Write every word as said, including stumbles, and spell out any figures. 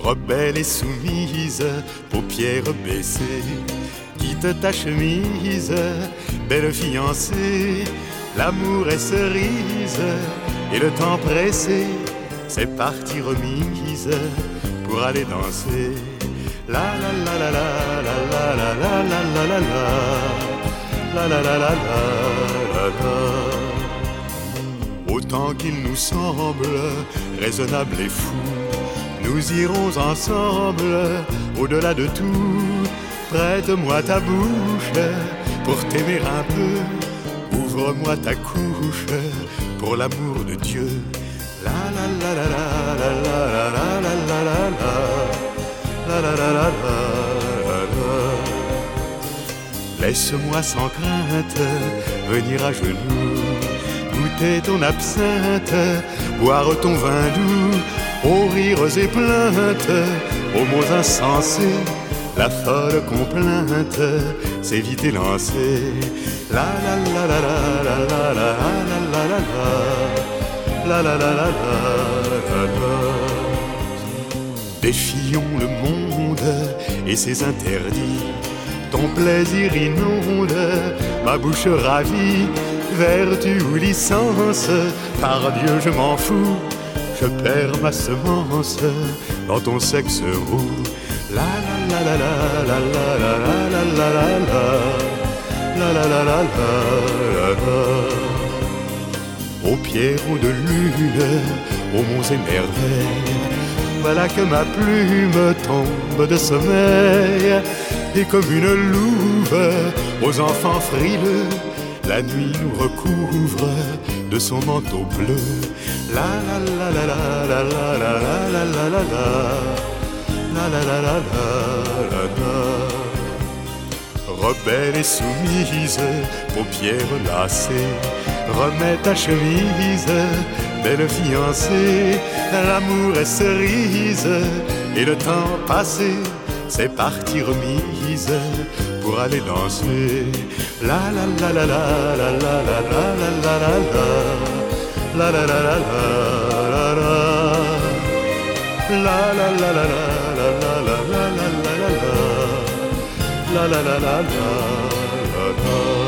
Rebelle et soumise, paupières baissées, quitte ta chemise, belle fiancée. L'amour est cerise et le temps pressé, c'est parti remise pour aller danser. La la la la la la la la la la la la la la la la la. Autant qu'il nous semble raisonnable et fou, nous irons ensemble au-delà de tout. Prête-moi ta bouche pour t'aimer un peu, ouvre-moi ta couche pour l'amour de Dieu. La la la la la la la la la la la la. La la la la la la. Laisse-moi sans crainte venir à genoux, goûter ton absinthe, boire ton vin doux, aux rires et plaintes, aux mots insensés, la folle complainte, c'est vite élancé. La la la la la la la la la la la la la la la la. Défions le monde et ses interdits, ton plaisir inonde ma bouche ravie. Vertu ou licence, par Dieu je m'en fous, je perds ma semence dans ton sexe roux. La la la la la la la la la la la la la la la la. Aux pierrons de lune, aux monts et merveilles, voilà que ma plume tombe de sommeil. Et comme une louve aux enfants frileux, la nuit nous recouvre de son manteau bleu. La la la la la la la la la la la la. La la la la la la. Rebelle et soumise, paupières lassées, remets ta chemise, belle fiancée. L'amour est cerise et le temps passé, c'est parti remise pour aller danser. La la la la la la la la la la la la la la la la la. La la la la la la la la la la la la la la la la la la.